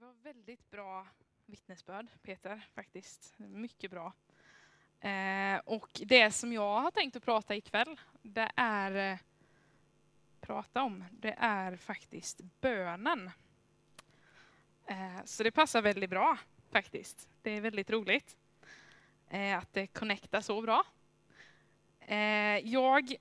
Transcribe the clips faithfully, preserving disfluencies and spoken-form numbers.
var väldigt bra vittnesbörd, Peter, faktiskt. Mycket bra. Eh, och det som jag har tänkt att prata ikväll, det är eh, prata om, det är faktiskt bönen. Eh, så det passar väldigt bra, faktiskt. Det är väldigt roligt eh, att det connectar så bra. Eh, jag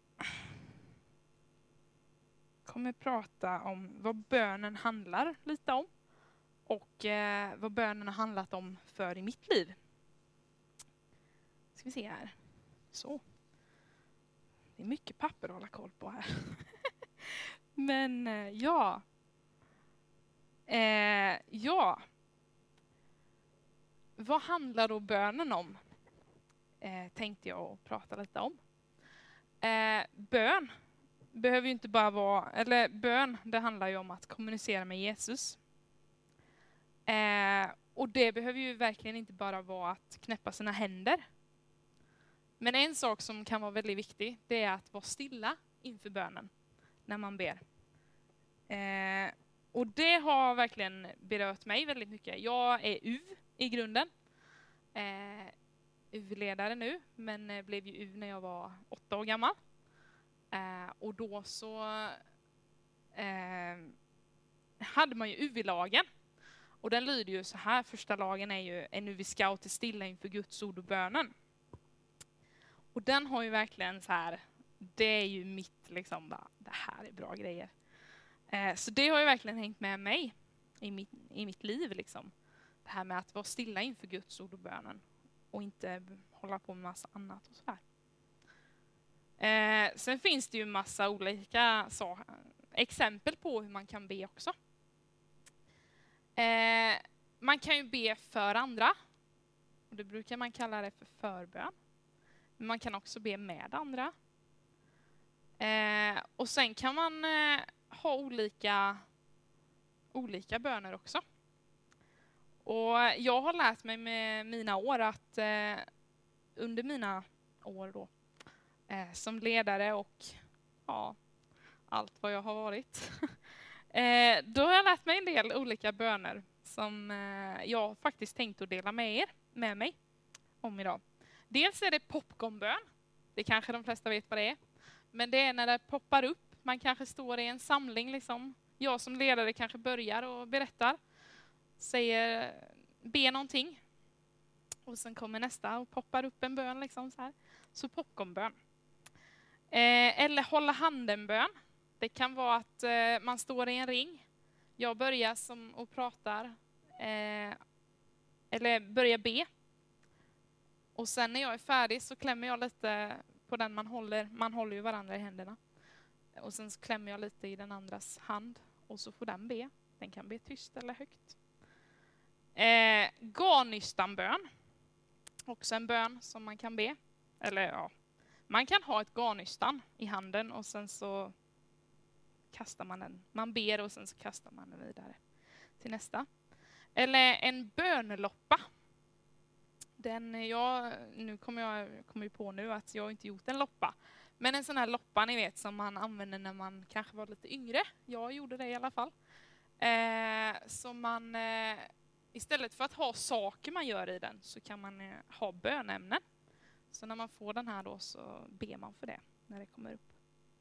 kommer prata om vad bönen handlar lite om. Och eh, vad bönen har handlat om för i mitt liv. Ska vi se här. Så. Det är mycket papper att hålla koll på här. Men eh, ja. Eh, ja. Vad handlar då bönen om? Eh, tänkte jag prata lite om. Eh, bön behöver ju inte bara vara, eller bön, det handlar ju om att kommunicera med Jesus. Eh, och det behöver ju verkligen inte bara vara att knäppa sina händer. Men en sak som kan vara väldigt viktig, det är att vara stilla inför bönen när man ber. Eh, och det har verkligen berört mig väldigt mycket. Jag är U i grunden. Eh, U V-ledare nu, men eh, blev ju U när jag var åtta år gammal. Eh, och då så eh, hade man ju U V-lagen. Och den lyder ju så här, första lagen är ju en U V-scout är stilla inför Guds ord och bönen. Och den har ju verkligen så här, det är ju mitt liksom, bara, det här är bra grejer. Eh, så det har ju verkligen hängt med mig i mitt, i mitt liv liksom. Det här med att vara stilla inför Guds ord och bönen. Och inte hålla på med massa annat och sådär. Eh, sen finns det ju massa olika så, exempel på hur man kan be också. Eh, man kan ju be för andra. Och det brukar man kalla det för förbön. Men man kan också be med andra. Eh, och sen kan man eh, ha olika, olika böner också. Och jag har lärt mig med mina år att eh, under mina år då eh, som ledare och ja, allt vad jag har varit. eh, då har jag lärt mig en del olika böner som eh, jag faktiskt tänkt att dela med er, med mig om idag. Dels är det popcornbön. Det kanske de flesta vet vad det är. Men det är när det poppar upp. Man kanske står i en samling liksom. Jag som ledare kanske börjar och berättar. Säger, ber någonting. Och sen kommer nästa och poppar upp en bön liksom så här. Så popcornbön. Eh, eller hålla handen-bön. Det kan vara att eh, man står i en ring. Jag börjar som och pratar. Eh, eller börjar be. Och sen när jag är färdig så klämmer jag lite på den man håller. Man håller ju varandra i händerna. Och sen så klämmer jag lite i den andras hand. Och så får den be. Den kan be tyst eller högt. Eh, garnystanbön. Också en bön som man kan be. Eller ja. Man kan ha ett garnystan i handen och sen så kastar man den. Man ber och sen så kastar man den vidare till nästa. Eller en böneloppa. Den jag, nu kommer jag kommer ju på nu att jag inte gjort en loppa. Men en sån här loppa ni vet som man använder när man kanske var lite yngre. Jag gjorde det i alla fall. Eh, så man eh, istället för att ha saker man gör i den så kan man eh, ha bönämnen. Så när man får den här då så ber man för det när det kommer upp.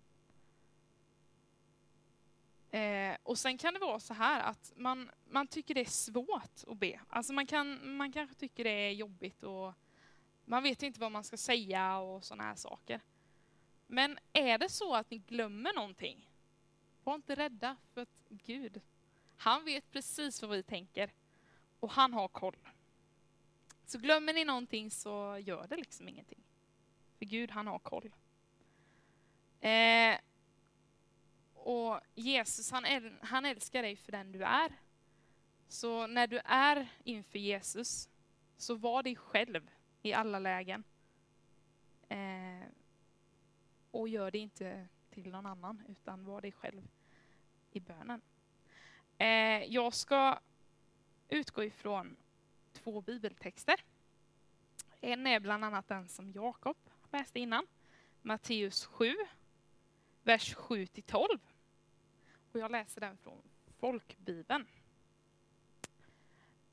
Eh, och sen kan det vara så här att man, man tycker det är svårt att be. Alltså man, kan, man kanske tycker det är jobbigt och man vet inte vad man ska säga och såna här saker. Men är det så att ni glömmer någonting, var inte rädda för att Gud, han vet precis vad vi tänker och han har koll. Så glömmer ni någonting så gör det liksom ingenting. För Gud, han har koll. Eh, Och Jesus, han, äl- han älskar dig för den du är. Så när du är inför Jesus, så var dig själv i alla lägen. Eh, och gör det inte till någon annan, utan var dig själv i bönen. Eh, jag ska utgå ifrån två bibeltexter. En är bland annat den som Jakob läste innan. Matteus sju, vers sju till tolv. Och jag läser den från Folkbibeln.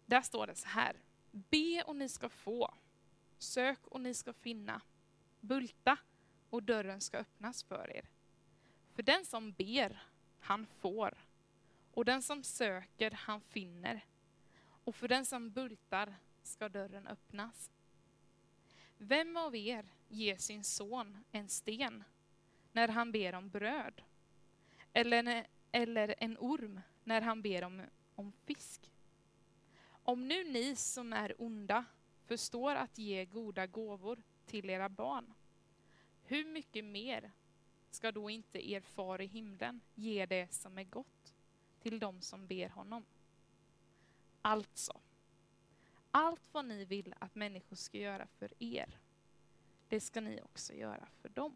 Där står det så här. Be och ni ska få. Sök och ni ska finna. Bulta och dörren ska öppnas för er. För den som ber, han får. Och den som söker, han finner. Och för den som bultar ska dörren öppnas. Vem av er ger sin son en sten när han ber om bröd? Eller en, eller en orm när han ber om, om fisk? Om nu ni som är onda förstår att ge goda gåvor till era barn, hur mycket mer ska då inte er far i himlen ge det som är gott till dem som ber honom? Alltså, allt vad ni vill att människor ska göra för er, det ska ni också göra för dem.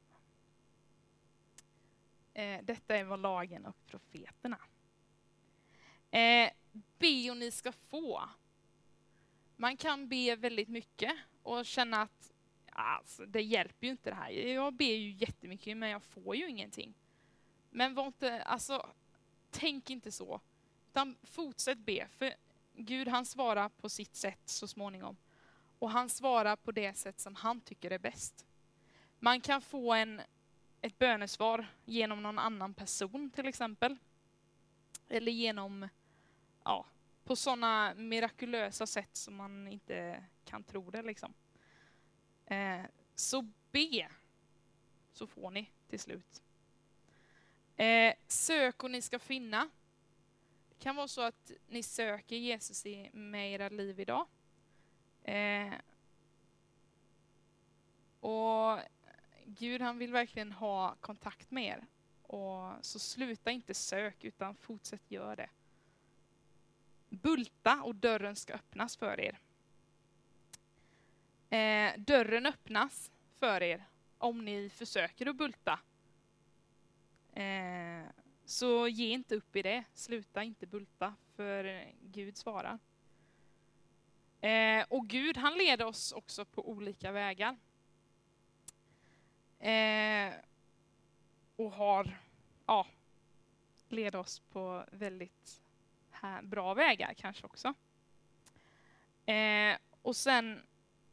Eh, detta är vad lagen och profeterna. Eh, be och ni ska få. Man kan be väldigt mycket och känna att alltså, det hjälper ju inte det här. Jag ber ju jättemycket men jag får ju ingenting. Men var inte, alltså, tänk inte så. Utan fortsätt be. För Gud, han svarar på sitt sätt så småningom. Och han svarar på det sätt som han tycker är bäst. Man kan få en, ett bönesvar genom någon annan person till exempel. Eller genom, ja, på sådana mirakulösa sätt som man inte kan tro det liksom. Eh, så be, så får ni till slut. Eh, sök och ni ska finna. Det kan vara så att ni söker Jesus i, med era liv idag. Eh, och Gud, han vill verkligen ha kontakt med er. Och så sluta inte sök utan fortsätt göra det. Bulta och dörren ska öppnas för er. Eh, dörren öppnas för er om ni försöker att bulta. Eh, så ge inte upp i det. Sluta inte bulta, för Gud svarar. Eh, och Gud, han leder oss också på olika vägar. Eh, och har, ja, leder oss på väldigt här, bra vägar kanske också. Eh, och sen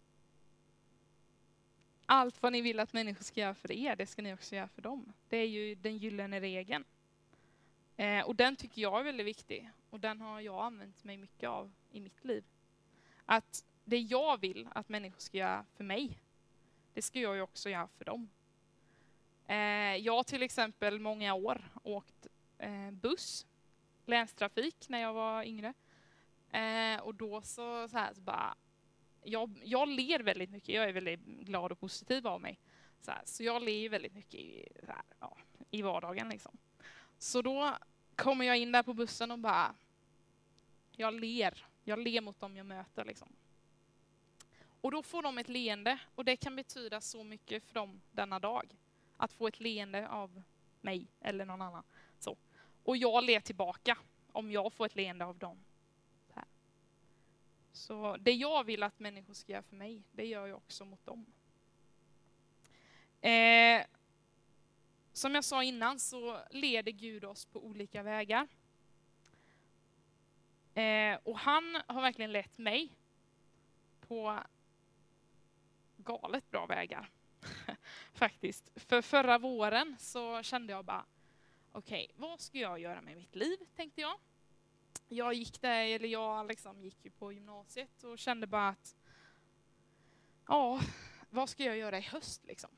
allt vad ni vill att människor ska göra för er, det ska ni också göra för dem. Det är ju den gyllene regeln. Eh, och den tycker jag är väldigt viktig. Och den har jag använt mig mycket av i mitt liv. Att det jag vill att människor ska göra för mig, det ska jag ju också göra för dem. Eh, jag har till exempel många år åkt eh, buss, länstrafik när jag var yngre. Eh, och då så, så här så bara... Jag, jag ler väldigt mycket. Jag är väldigt glad och positiv av mig. Så, här, så jag ler väldigt mycket i, så här, ja, i vardagen. Liksom. Så då kommer jag in där på bussen och bara... Jag ler. Jag ler mot dem jag möter. Liksom. Och då får de ett leende. Och det kan betyda så mycket för dem denna dag. Att få ett leende av mig eller någon annan. Så. Och jag ler tillbaka om jag får ett leende av dem. Så det jag vill att människor ska göra för mig, det gör jag också mot dem. Eh, som jag sa innan så leder Gud oss på olika vägar. Eh, och han har verkligen lett mig på galet bra vägar. Faktiskt. För förra våren så kände jag bara, okej, okay, vad ska jag göra med mitt liv, tänkte jag. Jag gick där, eller jag liksom gick ju på gymnasiet och kände bara att ja, vad ska jag göra i höst liksom?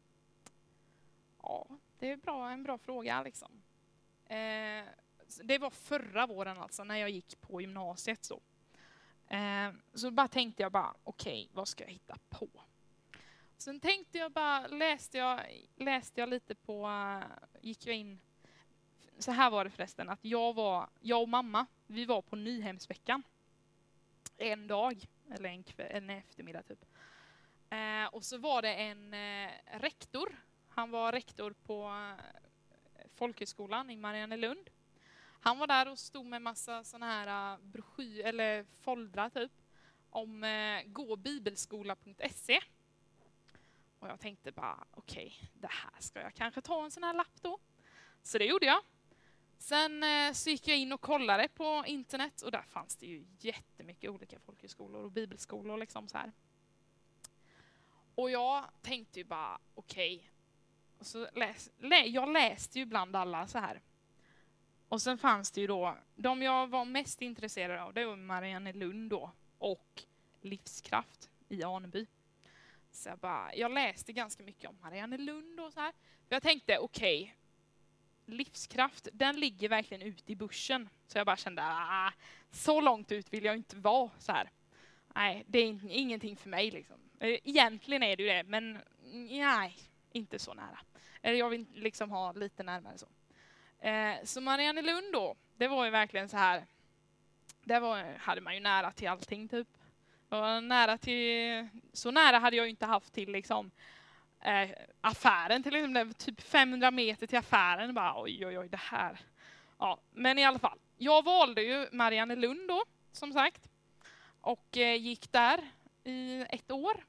Ja, det är bra, en bra fråga liksom. Eh, det var förra våren alltså, när jag gick på gymnasiet så. Eh, så bara tänkte jag bara, okej, okay, vad ska jag hitta på? Sen tänkte jag bara, läste jag, läste jag lite på, gick jag in. Så här var det förresten, att jag, var, jag och mamma, vi var på Nyhemsveckan. En dag, eller en, kväll, en eftermiddag typ. Eh, och så var det en eh, rektor. Han var rektor på eh, folkhögskolan i Mariannelund. Han var där och stod med massa såna här broschyr, eller foldrar typ, om eh, gåbibelskola punkt se. Och jag tänkte bara, okej, okay, det här ska jag kanske ta en sån här lapp då. Så det gjorde jag. Sen eh, så gick jag in och kollade på internet och där fanns det ju jättemycket olika folkhögskolor och bibelskolor liksom så här. Och jag tänkte ju bara okej. Okay. Och så läs, lä, jag läste ju bland alla så här. Och sen fanns det ju då, de jag var mest intresserad av, det var Mariannelund då och Livskraft i Aneby. Så jag bara, jag läste ganska mycket om Mariannelund och så här. För jag tänkte okej. Okay, Livskraft, den ligger verkligen ute i bussen. Så jag bara kände, ah, så långt ut vill jag inte vara så här. Nej, det är ingenting för mig liksom. Egentligen är det ju det, men nej, inte så nära. Eller jag vill liksom ha lite närmare så. Eh, så Mariannelund då, det var ju verkligen så här. Där var, hade man ju nära till allting typ. Och nära till, så nära hade jag ju inte haft till liksom eh, affären till exempel. Typ femhundra meter till affären. Bara oj oj oj det här. Ja, men i alla fall. Jag valde ju Mariannelund då, som sagt. Och eh, gick där i ett år.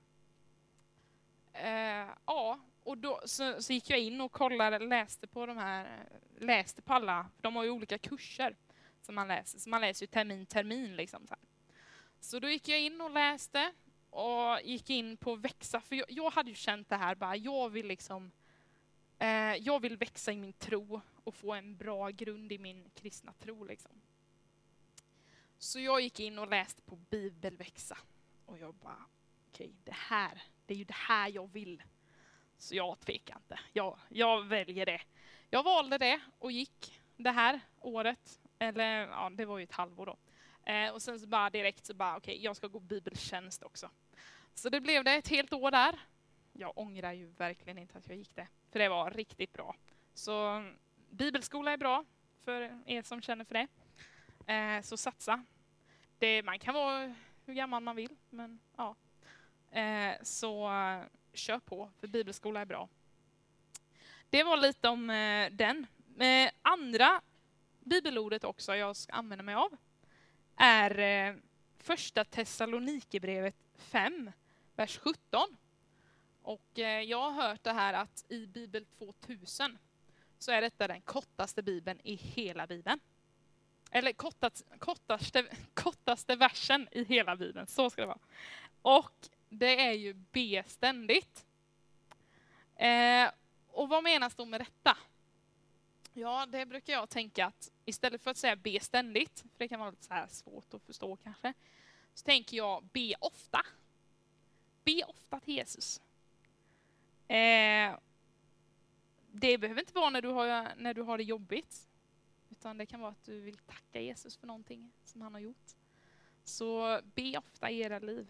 Eh, ja, och då så, så gick jag in och kollade, läste på de här, läste på alla, de har ju olika kurser som man läser. Så man läser ju termin, termin liksom så här. Så då gick jag in och läste och gick in på växa, för jag, jag hade ju känt det här bara, jag vill liksom, eh, jag vill växa i min tro och få en bra grund i min kristna tro liksom. Så jag gick in och läste på Bibelväxa och jag bara, okej, okay, det här, det är ju det här jag vill. Så jag tvekar inte, jag, jag väljer det. Jag valde det och gick det här året, eller ja, det var ju ett halvår då. Eh, och sen så bara direkt så bara, okej, okay, jag ska gå bibeltjänst också. Så det blev det ett helt år där. Jag ångrar ju verkligen inte att jag gick det, för det var riktigt bra. Så bibelskola är bra för er som känner för det. Eh, så satsa. Det, man kan vara hur gammal man vill, men ja. Eh, så uh, kör på, för bibelskola är bra. Det var lite om uh, den. Eh, andra bibelordet också jag ska använda mig av är uh, första Thessalonikerbrevet fem, vers sjutton. Och uh, jag har hört det här att i Bibel tvåtusen så är detta den kortaste bibeln i hela Bibeln. Eller kortast, kortaste, kortaste versen i hela Bibeln, så ska det vara. Och det är ju be ständigt. Eh, och vad menas då med detta? Ja, det brukar jag tänka att istället för att säga be ständigt, för det kan vara lite så här svårt att förstå kanske, så tänker jag be ofta. Be ofta till Jesus. Eh, det behöver inte vara när du, har, när du har det jobbigt, utan det kan vara att du vill tacka Jesus för någonting som han har gjort. Så be ofta i era liv.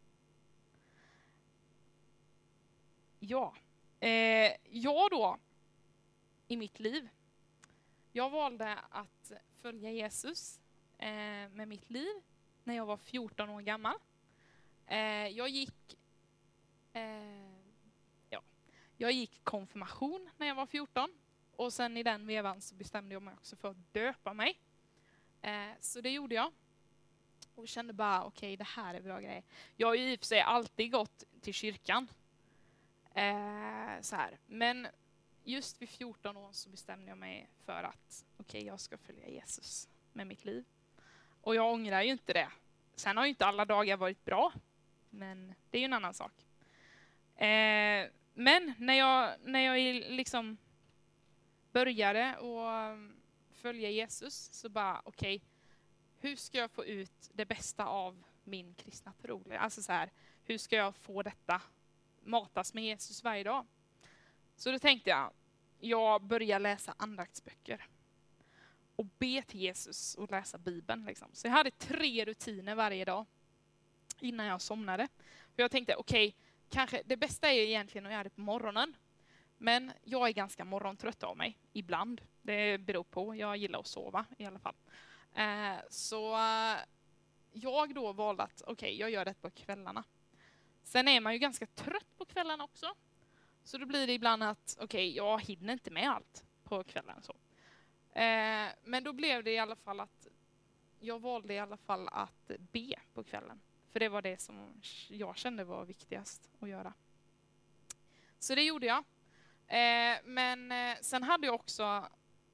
Ja, eh, jag då i mitt liv, jag valde att följa Jesus eh, med mitt liv när jag var fjorton år gammal. Eh, jag gick eh, ja, jag gick konfirmation när jag var fjorton och sen i den vevan så bestämde jag mig också för att döpa mig. Eh, så det gjorde jag. Och kände bara okej, okay, det här är bra grejer. Jag har ju i och för sig alltid gått till kyrkan. Eh, så här. Men just vid fjorton år så bestämde jag mig för att okej, okay, jag ska följa Jesus med mitt liv. Och jag ångrar ju inte det. Sen har ju inte alla dagar varit bra, men det är ju en annan sak. Eh, men när jag, när jag liksom började och följa Jesus så bara okej, okay, hur ska jag få ut det bästa av min kristna tro? Alltså så här, hur ska jag få detta matas med Jesus varje dag? Så då tänkte jag, jag börjar läsa andaktsböcker och be till Jesus och läsa Bibeln. Liksom. Så jag hade tre rutiner varje dag innan jag somnade. För jag tänkte, okej, okay, kanske det bästa är egentligen att göra det på morgonen. Men jag är ganska morgontrött av mig, ibland. Det beror på, jag gillar att sova i alla fall. Eh, så eh, jag då valde att, okej, okay, jag gör det på kvällarna. Sen är man ju ganska trött på kvällen också. Så då blir det ibland att, okej, okay, jag hinner inte med allt på kvällen. Så. Eh, men då blev det i alla fall att, jag valde i alla fall att be på kvällen. För det var det som jag kände var viktigast att göra. Så det gjorde jag. Eh, men eh, sen hade jag också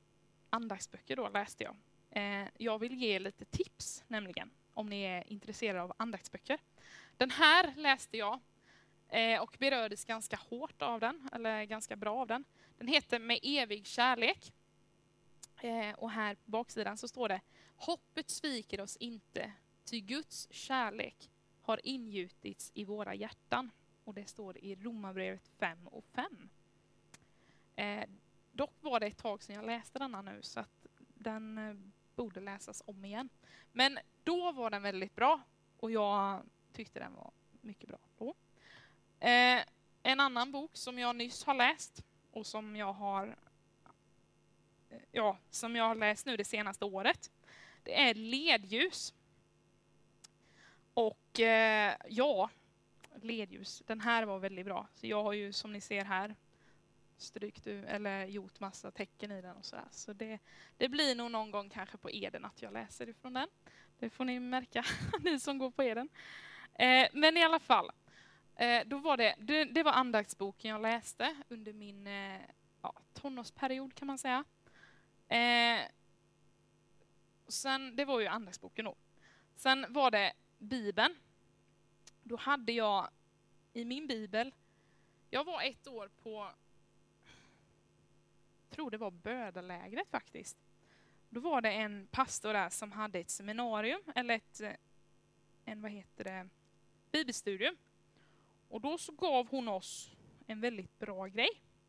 andaktsböcker då läste jag. Eh, jag vill ge lite tips nämligen, om ni är intresserade av andaktsböcker. Den här läste jag eh, och berördes ganska hårt av den, eller ganska bra av den. Den heter Med evig kärlek. Eh, och här på baksidan så står det: hoppet sviker oss inte, ty Guds kärlek har ingjutits i våra hjärtan. Och det står i Romarbrevet fem och fem. Eh, dock var det ett tag sedan jag läste denna nu, så att den eh, borde läsas om igen. Men då var den väldigt bra och jag tyckte den var mycket bra då. Eh, en annan bok som jag nyss har läst och som jag har eh, ja, som jag har läst nu det senaste året, det är Ledljus. Och eh, ja, Ledljus, den här var väldigt bra. Så jag har ju, som ni ser här, strykt eller gjort massa tecken i den och sådär. Så det, det blir nog någon gång kanske på Eden att jag läser ifrån den. Det får ni märka, ni som går på Eden. Eh, men i alla fall, eh, då var det, det, det var andaktsboken jag läste under min eh, ja, tonårsperiod kan man säga. Eh, sen, det var ju andaktsboken då. Sen var det Bibeln. Då hade jag i min bibel, jag var ett år på, jag tror det var Bödalägret faktiskt. Då var det en pastor där som hade ett seminarium, eller ett, en vad heter det, bibelstudium. Och då så gav hon oss en väldigt bra grej.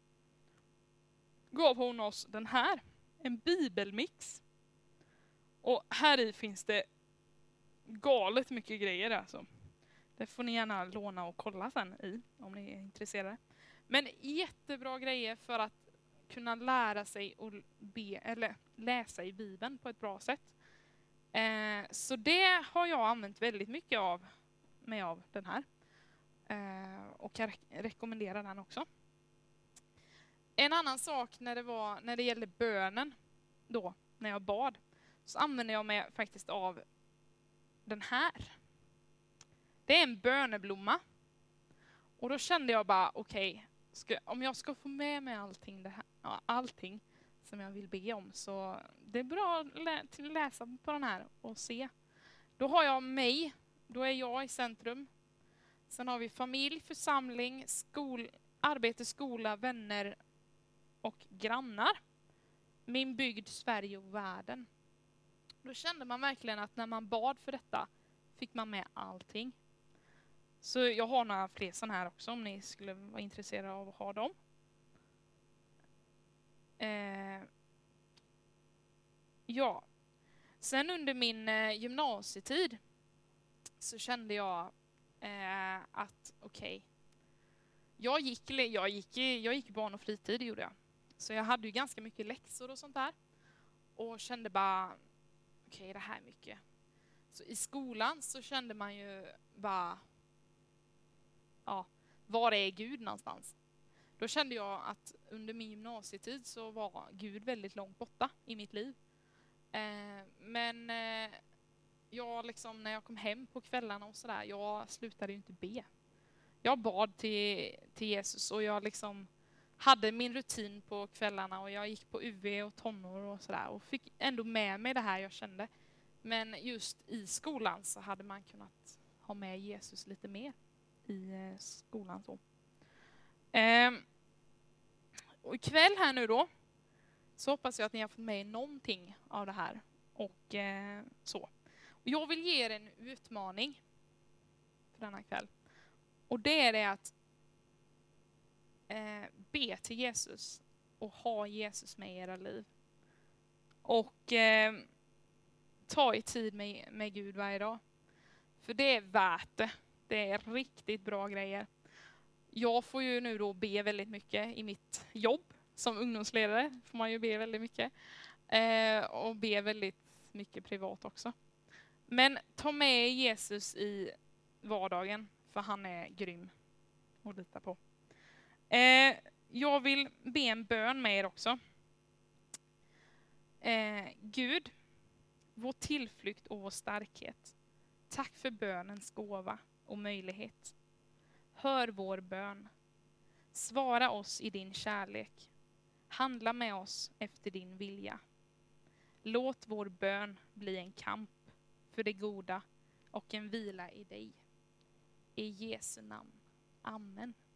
Gav hon oss den här, en bibelmix. Och här i finns det galet mycket grejer alltså. Det får ni gärna låna och kolla sen i, om ni är intresserade. Men jättebra grejer för att kunna lära sig och be, eller läsa i Bibeln på ett bra sätt. Eh, så det har jag använt väldigt mycket av, med av den här. Eh, och kan re- rekommendera den också. En annan sak när det, var, när det gällde bönen, då, när jag bad, så använde jag mig faktiskt av den här. Det är en böneblomma. Och då kände jag bara, okej, okay, om jag ska få med mig allting, det här, ja, allting som jag vill be om, så det är bra att lä- läsa på den här och se. Då har jag mig, då är jag i centrum. Sen har vi familj, församling, skol, arbete, skola, vänner och grannar. Min bygd, Sverige och världen. Då kände man verkligen att när man bad för detta fick man med allting. Så jag har några fler sådana här också om ni skulle vara intresserade av att ha dem. Eh, ja. Sen under min eh, gymnasietid så kände jag eh, att okej. Okay, jag gick jag gick jag gick barn och fritid, det gjorde jag. Så jag hade ju ganska mycket läxor och sånt där. Och kände bara okej, okay, det här är mycket. Så i skolan så kände man ju bara, ja, var är Gud någonstans? Då kände jag att under min gymnasietid så var Gud väldigt långt borta i mitt liv. Eh, men eh, jag liksom, när jag kom hem på kvällarna och sådär, jag slutade ju inte be. Jag bad till, till Jesus och jag liksom hade min rutin på kvällarna och jag gick på U V och tonår och sådär och fick ändå med mig det här jag kände. Men just i skolan så hade man kunnat ha med Jesus lite mer i eh, skolan. Så. Ehm, och ikväll här nu då så hoppas jag att ni har fått med någonting av det här. Och eh, så. Och jag vill ge er en utmaning för denna kväll. Och det är det att eh, be till Jesus och ha Jesus med i era liv. Och eh, ta i tid med, med Gud varje dag. För det är värt det. Det är riktigt bra grejer. Jag får ju nu då be väldigt mycket i mitt jobb. Som ungdomsledare får man ju be väldigt mycket. Eh, och be väldigt mycket privat också. Men ta med Jesus i vardagen. För han är grym att lita på. Eh, jag vill be en bön med er också. Eh, Gud, vår tillflykt och vår starkhet. Tack för bönens gåva och möjlighet. Hör vår bön. Svara oss i din kärlek. Handla med oss efter din vilja. Låt vår bön bli en kamp för det goda och en vila i dig. I Jesu namn. Amen.